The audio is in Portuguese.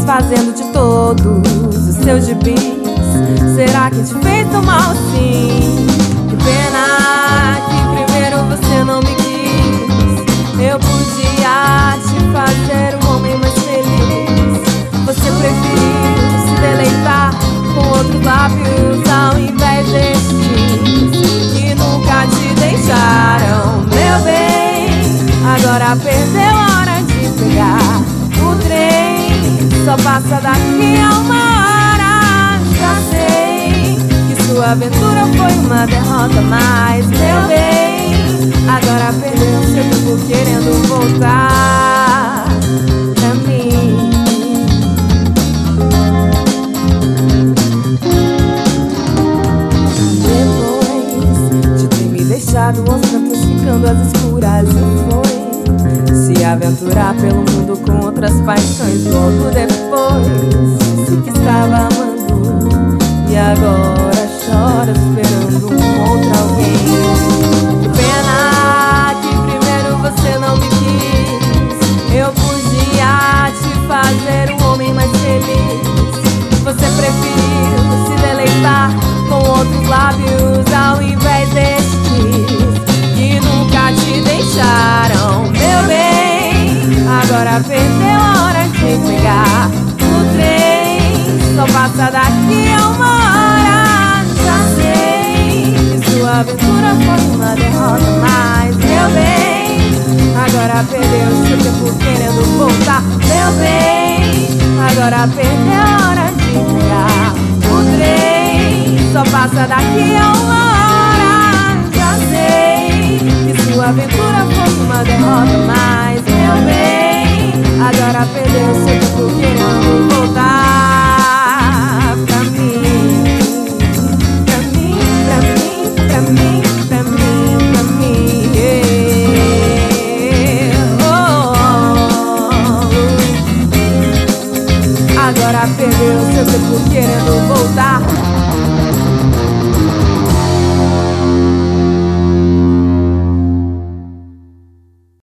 desfazendo de todos os seus gibis. Será que te fez tão mal assim? Que pena que primeiro você não me quis. Eu podia te fazer um homem mais feliz. Você preferiu se deleitar com outros lábios ao invés destes que nunca te deixaram, meu bem. Agora perdeu a hora de pegar o trem, só passa daqui a uma hora. Já sei que sua aventura foi uma derrota, mas, meu bem, agora perdeu seu tempo querendo voltar pra mim. Depois de ter me deixado aos cantos, ficando às escuras, e foi se aventurar pelo mundo com outras paixões. Logo depois disse que estava amando e agora chora esperando um outro alguém. Que pena que primeiro você não me quis. Eu podia te fazer um homem mais feliz. Você preferiu se deleitar com outros lábios ao invés destes que nunca te deixaram, meu bem. Agora perdeu a hora de pegar o trem, só passa daqui a uma hora. Já sei que sua aventura foi uma derrota, mas, meu bem, agora perdeu seu tempo querendo voltar, meu bem. Agora perdeu a hora de pegar o trem, só passa daqui a uma hora. Já sei que sua aventura foi uma derrota, mas, meu bem, agora perdeu seu tempo querendo voltar pra mim. Pra mim, pra mim, pra mim, pra mim, pra mim, Agora perdeu seu tempo querendo voltar.